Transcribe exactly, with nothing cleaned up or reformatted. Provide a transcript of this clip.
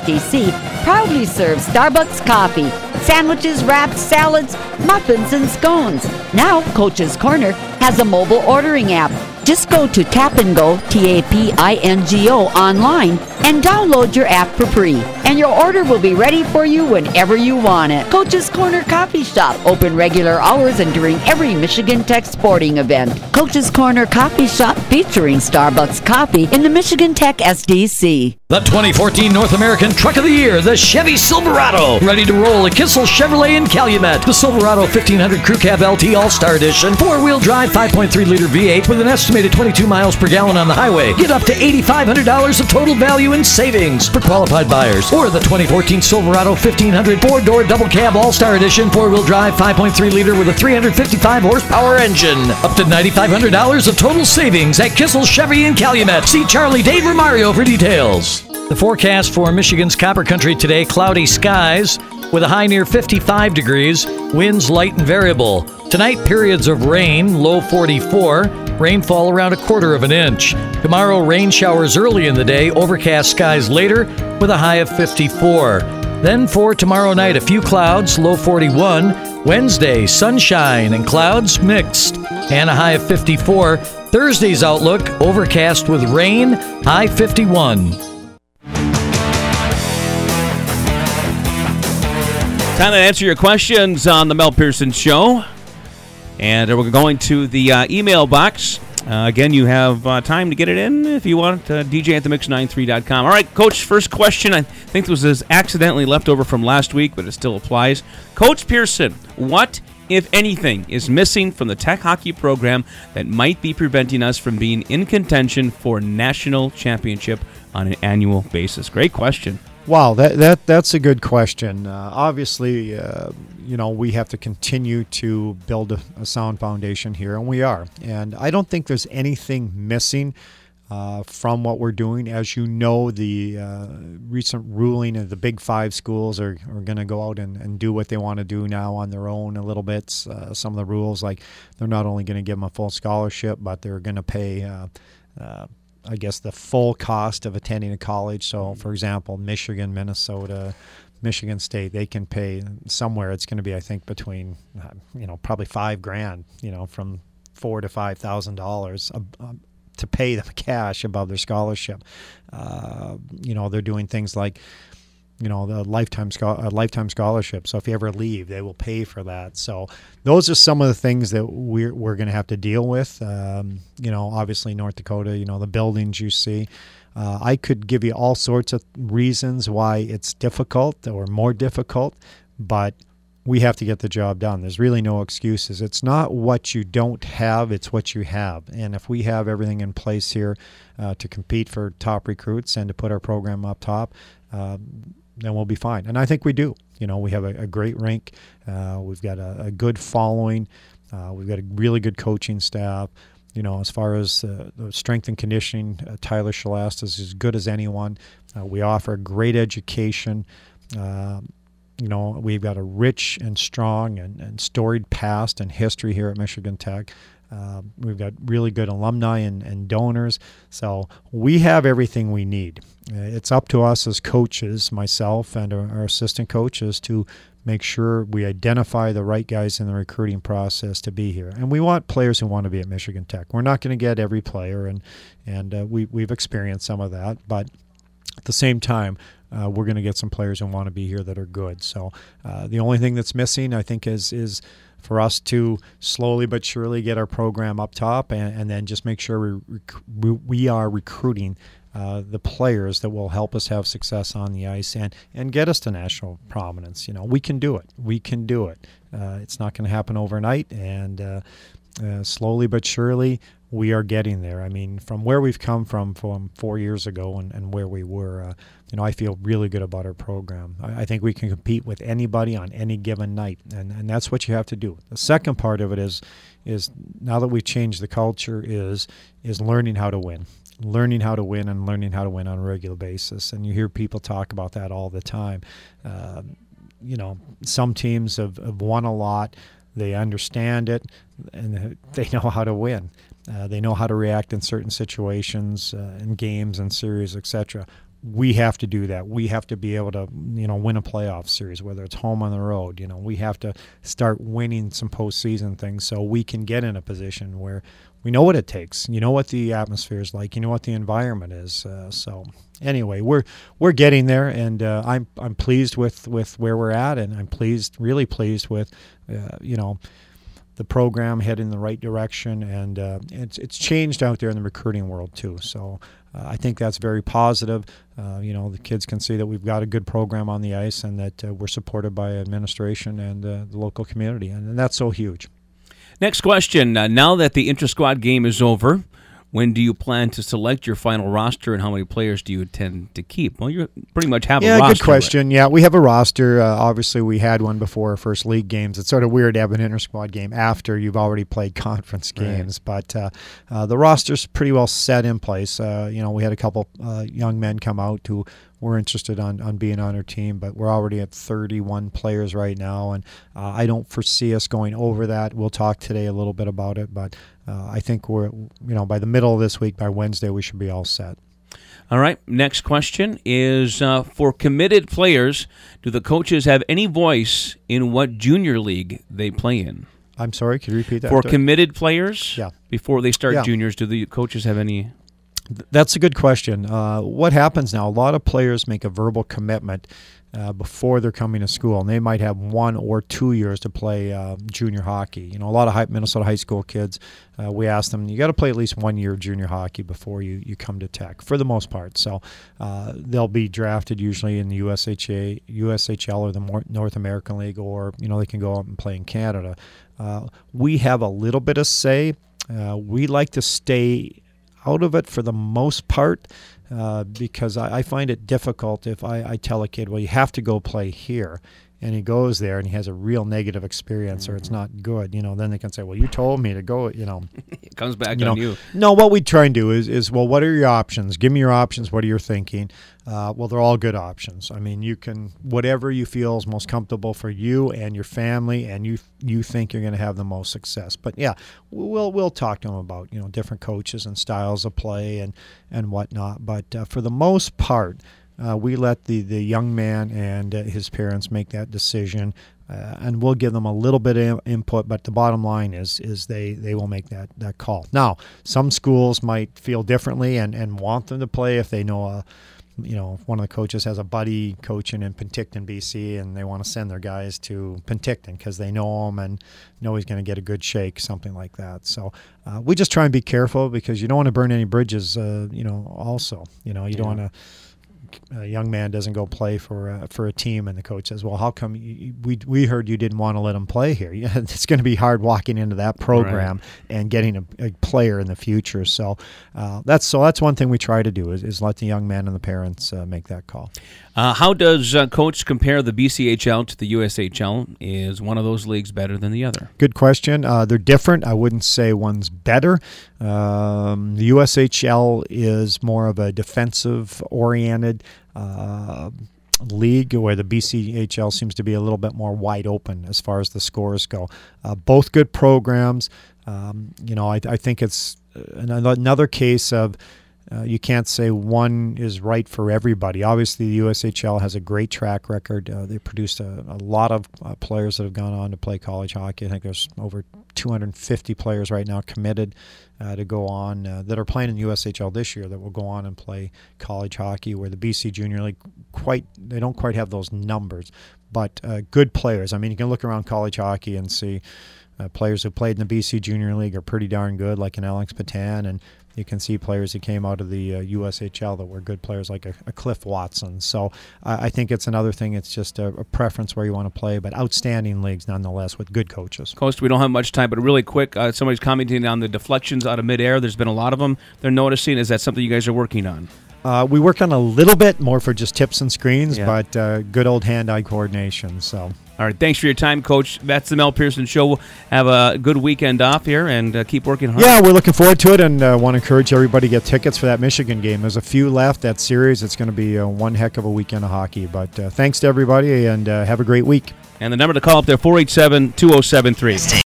D C proudly serves Starbucks coffee, sandwiches, wraps, salads, muffins, and scones. Now, Coach's Corner has a mobile ordering app. Just go to Tap and Go, T A P I N G O, online and download your app for free. And your order will be ready for you whenever you want it. Coach's Corner Coffee Shop, open regular hours and during every Michigan Tech sporting event. Coach's Corner Coffee Shop featuring Starbucks coffee in the Michigan Tech S D C. The twenty fourteen North American Truck of the Year, the Chevy Silverado. Ready to roll at Kissel Chevrolet in Calumet. The Silverado fifteen hundred Crew Cab L T All-Star Edition. Four-wheel drive, five point three liter V eight with an estimated twenty-two miles per gallon on the highway. Get up to eight thousand five hundred dollars of total value in savings for qualified buyers. Or the twenty fourteen Silverado fifteen hundred Four-Door Double Cab All-Star Edition. Four-wheel drive, five point three liter with a three hundred fifty-five horsepower engine. Up to nine thousand five hundred dollars of total savings at Kissel Chevy in Calumet. See Charlie Dave or Mario for details. The forecast for Michigan's Copper Country today, cloudy skies with a high near fifty-five degrees, winds light and variable. Tonight, periods of rain, low forty-four, rainfall around a quarter of an inch. Tomorrow, rain showers early in the day, overcast skies later with a high of fifty-four. Then for tomorrow night, a few clouds, low forty-one. Wednesday, sunshine and clouds mixed and a high of fifty-four. Thursday's outlook, overcast with rain, high fifty-one. Time to answer your questions on the Mel Pearson Show. And we're going to the uh, email box. Uh, again, you have uh, time to get it in if you want. Uh, D J at the mix ninety-three dot com. All right, Coach, first question. I think this was accidentally left over from last week, but it still applies. Coach Pearson, what, if anything, is missing from the Tech hockey program that might be preventing us from being in contention for national championship on an annual basis? Great question. Wow, that that that's a good question. Uh, obviously, uh, you know, we have to continue to build a, a sound foundation here, and we are. And I don't think there's anything missing uh, from what we're doing. As you know, the uh, recent ruling of the Big Five schools are, are going to go out and, and do what they want to do now on their own a little bit. Uh, some of the rules, like they're not only going to give them a full scholarship, but they're going to pay uh, uh, I guess, the full cost of attending a college. So, for example, Michigan, Minnesota, Michigan State, they can pay somewhere. It's going to be, I think, between, uh, you know, probably five grand, you know, from four to five thousand dollars uh, to pay them cash above their scholarship. Uh, you know, they're doing things like, you know, the lifetime uh, lifetime scholarship. So if you ever leave, they will pay for that. So those are some of the things that we're we're going to have to deal with. Um, you know, obviously North Dakota, you know, the buildings you see. Uh, I could give you all sorts of reasons why it's difficult or more difficult, but we have to get the job done. There's really no excuses. It's not what you don't have, it's what you have. And if we have everything in place here uh, to compete for top recruits and to put our program up top, uh, then we'll be fine. And I think we do. You know, we have a, a great rink. Uh, we've got a, a good following. Uh, we've got a really good coaching staff. You know, as far as uh, the strength and conditioning, uh, Tyler Shalast is as good as anyone. Uh, we offer great education. Uh, you know, we've got a rich and strong and, and storied past and history here at Michigan Tech. Uh, we've got really good alumni and, and donors. So we have everything we need. Uh, it's up to us as coaches, myself and our, our assistant coaches, to make sure we identify the right guys in the recruiting process to be here. And we want players who want to be at Michigan Tech. We're not going to get every player, and, and uh, we, we've experienced some of that. But at the same time, uh, we're going to get some players who want to be here that are good. So uh, the only thing that's missing, I think, is is for us to slowly but surely get our program up top, and, and then just make sure we rec- we are recruiting uh, the players that will help us have success on the ice and, and get us to national prominence. You know, we can do it. We can do it. Uh, it's not going to happen overnight, and uh, uh, slowly but surely we are getting there. I mean, from where we've come from from four years ago and, and where we were, uh, you know, I feel really good about our program. I, I think we can compete with anybody on any given night, and, and that's what you have to do. The second part of it is, is now that we've changed the culture, is is learning how to win. Learning how to win and learning how to win on a regular basis. And you hear people talk about that all the time. Uh, you know, some teams have, have won a lot. They understand it, and they know how to win. Uh, they know how to react in certain situations, uh, in games and series, et cetera. we have to do that. We have to be able to, you know, win a playoff series, whether it's home on the road. You know, we have to start winning some postseason things so we can get in a position where we know what it takes. You know what the atmosphere is like. You know what the environment is. Uh, so anyway, we're we're getting there, and uh, I'm I'm pleased with, with where we're at, and I'm pleased, really pleased with, uh, you know, the program heading in the right direction, and uh, it's it's changed out there in the recruiting world too. So uh, I think that's very positive. Uh, you know, the kids can see that we've got a good program on the ice, and that uh, we're supported by administration and uh, the local community, and, and that's so huge. Next question. Uh, now that the intra-squad game is over, when do you plan to select your final roster, and how many players do you intend to keep? Well, you pretty much have yeah, a roster. Yeah, good question. Right? Yeah, we have a roster. Uh, obviously, we had one before our first league games. It's sort of weird to have an inter-squad game after you've already played conference games. Right. But uh, uh, the roster's pretty well set in place. Uh, you know, we had a couple uh, young men come out who were interested on, on being on our team, but we're already at thirty-one players right now, and uh, I don't foresee us going over that. We'll talk today a little bit about it, but uh, I think we're, you know, by the middle of this week, by Wednesday, we should be all set. All right, next question is, uh, for committed players, do the coaches have any voice in what junior league they play in? I'm sorry, could you repeat that? For committed players, yeah. before they start yeah. juniors, do the coaches have any... That's a good question. Uh, what happens now, a lot of players make a verbal commitment uh, before they're coming to school, and they might have one or two years to play uh, junior hockey. You know, a lot of high, Minnesota high school kids, uh, we ask them, you got to play at least one year of junior hockey before you, you come to Tech, for the most part. So uh, they'll be drafted usually in the U S H A, U S H L or the North American League, or, you know, they can go out and play in Canada. Uh, we have a little bit of say. Uh, we like to stay out of it for the most part, uh, because I, I find it difficult if I, I tell a kid, well, you have to go play here, and he goes there and he has a real negative experience, mm-hmm. or it's not good, you know, then they can say, well, you told me to go, you know. It comes back you on know. you. No, what we try and do is, is, well, what are your options? Give me your options. What are you thinking? Uh, well, they're all good options. I mean, you can, whatever you feel is most comfortable for you and your family, and you you think you're going to have the most success. But yeah, we'll we'll talk to them about, you know, different coaches and styles of play and, and whatnot. But uh, for the most part, Uh, we let the, the young man and uh, his parents make that decision, uh, and we'll give them a little bit of input, but the bottom line is is they, they will make that, that call. Now, some schools might feel differently and, and want them to play if they know, a, you know, if one of the coaches has a buddy coaching in Penticton, B C, and they want to send their guys to Penticton because they know him and know he's going to get a good shake, something like that. So uh, we just try and be careful, because you don't want to burn any bridges, uh, you know, also. You know, you yeah. don't want to... A young man doesn't go play for uh, for a team, and the coach says, well, how come you, we we heard you didn't want to let him play here? Yeah, it's going to be hard walking into that program right. and getting a, a player in the future. So uh, that's so that's one thing we try to do is, is let the young man and the parents uh, make that call. Uh, how does uh, Coach compare the B C H L to the U S H L? Is one of those leagues better than the other? Good question. Uh, they're different. I wouldn't say one's better. Um, the U S H L is more of a defensive-oriented uh, league, where the B C H L seems to be a little bit more wide open as far as the scores go. Uh, both good programs. Um, you know, I, I think it's another case of Uh, you can't say one is right for everybody. Obviously, the U S H L has a great track record. Uh, they produced a, a lot of uh, players that have gone on to play college hockey. I think there's over two hundred fifty players right now committed uh, to go on uh, that are playing in the U S H L this year that will go on and play college hockey, where the B C Junior League, quite they don't quite have those numbers, but uh, good players. I mean, you can look around college hockey and see uh, players who played in the B C Junior League are pretty darn good, like an Alex Patan, and you can see players that came out of the uh, U S H L that were good players, like a, a Cliff Watson. So uh, I think it's another thing. It's just a, a preference where you want to play, but outstanding leagues nonetheless with good coaches. Coach, we don't have much time, but really quick, uh, somebody's commenting on the deflections out of midair. There's been a lot of them they're noticing. Is that something you guys are working on? Uh, we work on a little bit more for just tips and screens, yeah. but uh, good old hand-eye coordination. So, all right, thanks for your time, Coach. That's the Mel Pearson Show. Have a good weekend off here, and uh, keep working hard. Yeah, we're looking forward to it, and uh, want to encourage everybody to get tickets for that Michigan game. There's a few left. That series, it's going to be uh, one heck of a weekend of hockey. But uh, thanks to everybody, and uh, have a great week. And the number to call up there, four eight seven, two oh seven three.